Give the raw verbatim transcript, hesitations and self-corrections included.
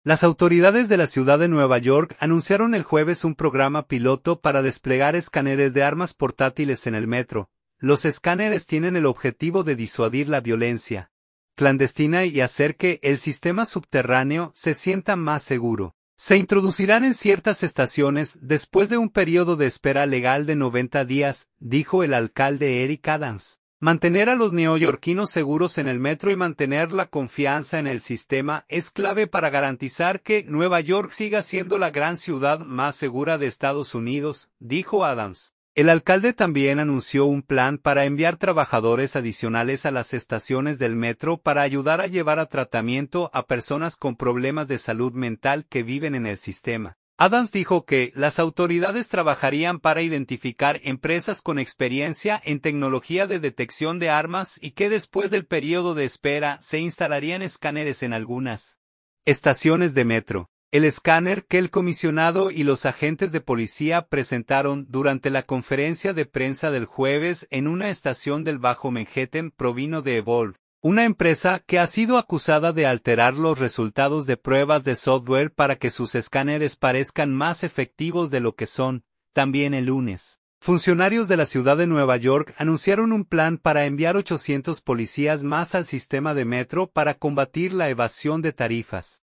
Las autoridades de la ciudad de Nueva York anunciaron el jueves un programa piloto para desplegar escáneres de armas portátiles en el metro. Los escáneres tienen el objetivo de disuadir la violencia clandestina y hacer que el sistema subterráneo se sienta más seguro. Se introducirán en ciertas estaciones después de un periodo de espera legal de noventa días, dijo el alcalde Eric Adams. Mantener a los neoyorquinos seguros en el metro y mantener la confianza en el sistema es clave para garantizar que Nueva York siga siendo la gran ciudad más segura de Estados Unidos, dijo Adams. El alcalde también anunció un plan para enviar trabajadores adicionales a las estaciones del metro para ayudar a llevar a tratamiento a personas con problemas de salud mental que viven en el sistema. Adams dijo que las autoridades trabajarían para identificar empresas con experiencia en tecnología de detección de armas y que después del periodo de espera se instalarían escáneres en algunas estaciones de metro. El escáner que el comisionado y los agentes de policía presentaron durante la conferencia de prensa del jueves en una estación del Bajo Manhattan provino de Evolv, una empresa que ha sido acusada de alterar los resultados de pruebas de software para que sus escáneres parezcan más efectivos de lo que son. También el lunes, funcionarios de la ciudad de Nueva York anunciaron un plan para enviar ochocientos policías más al sistema de metro para combatir la evasión de tarifas.